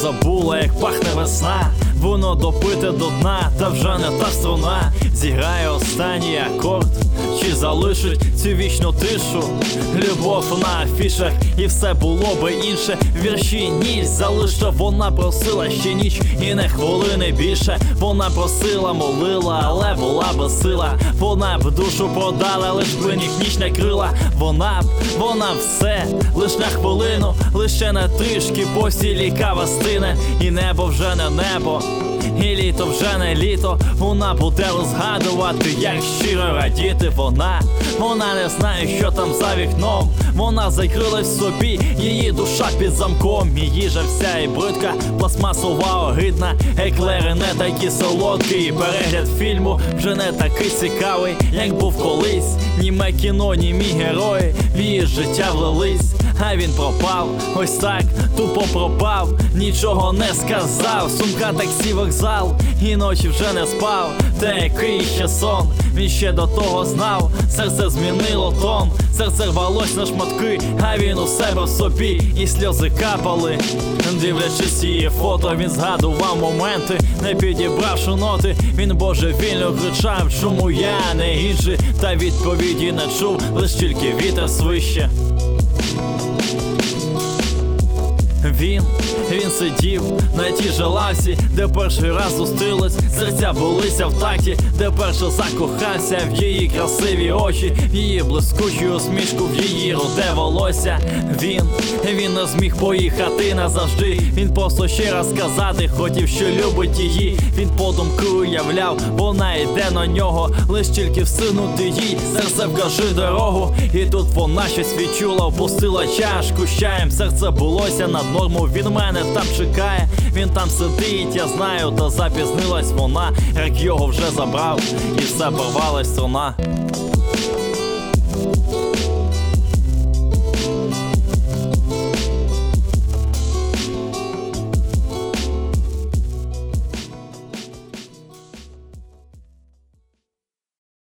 забула, як пахне весна. Воно допите до дна, та вже не та струна. Зіграє останній акорд, чи залишить цю вічну тишу. Любов на афішах, і все було би інше. Вірші ніч залиша, вона просила ще ніч, і не хвилини більше. Вона просила, молила, але була безсила. Вона б душу продала, лиш би ніч не крила. Вона все, лиш на хвилину, лише на трішки, постілі кава стине. І небо вже не небо, і літо вже не літо. Вона буде розгадувати, як щиро радіти. Вона не знає, що там за вікном. Вона закрилась в собі, її душа під замком. Її же вся і бридка, пластмасова огидна. Еклери не такі солодкі, і перегляд фільму вже не такий цікавий, як був колись. Німе кіно, німі герої в її життя влились. А він пропав, ось так, тупо пропав. Нічого не сказав, сумка, таксі, вокзал. І ночі вже не спав, та який ще сон. Він ще до того знав, серце змінило тон. Серце рвалось на шматки, а він у себе в собі. І сльози капали, дивлячись її фото. Він згадував моменти, не підібравши ноти. Він божевільно кричав, чому я не гіджий. Та відповіді не чув, лиш тільки вітер свище. Він сидів на тій же лавці, де перший раз зустрілись. Серця билися в такті, де перше закохався в її красиві очі, в її блискучу усмішку, в її руде волосся. Він не зміг поїхати назавжди. Він просто ще раз сказати хотів, що любить її. Він подумки уявляв, вона йде на нього, лиш тільки всунути їй серце вкажи дорогу. І тут вона щось відчула, впустила чашку з чаєм. Серце булося над норму, він мене там чекає. Він там сидить, я знаю, та запізнилась вона, як його вже забрав, і все порвалась струна.